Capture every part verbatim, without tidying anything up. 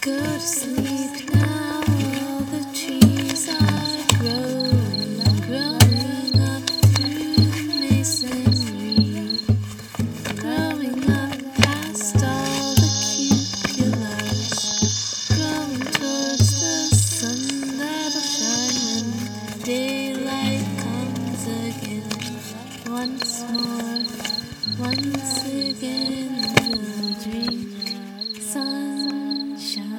Go to sleep now, all the trees are growing, growing up through masonry, growing up past all the cupolas, growing towards the sun that'll shine when daylight comes again. Once more, once again, we'll drink sunshine.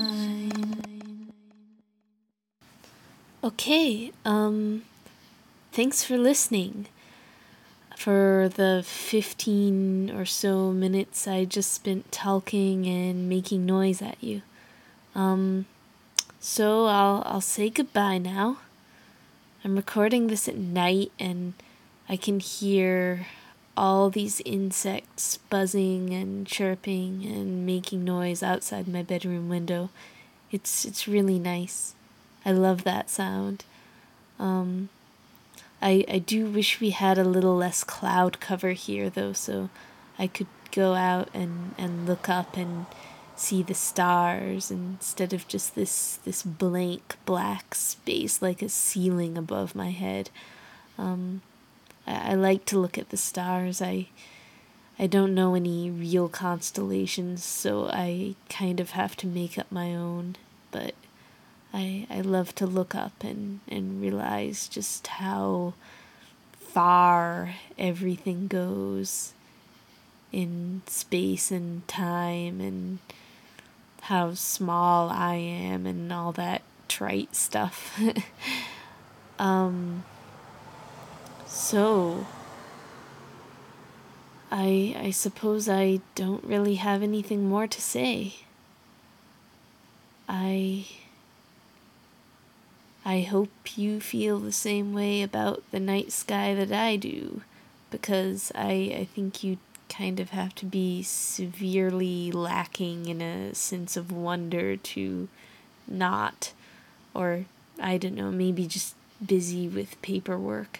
Okay, um, thanks for listening. For the fifteen or so minutes I just spent talking and making noise at you. Um, so I'll I'll say goodbye now. I'm recording this at night and I can hear all these insects buzzing and chirping and making noise outside my bedroom window. It's it's really nice. I love that sound. Um, I I do wish we had a little less cloud cover here though, so I could go out and, and look up and see the stars instead of just this this blank black space like a ceiling above my head. Um, I, I like to look at the stars. I I don't know any real constellations, so I kind of have to make up my own, but I, I love to look up and, and realize just how far everything goes in space and time and how small I am and all that trite stuff. um, so, I, I suppose I don't really have anything more to say. I... I hope you feel the same way about the night sky that I do, because I, I think you kind of have to be severely lacking in a sense of wonder to not, or I don't know, maybe just busy with paperwork.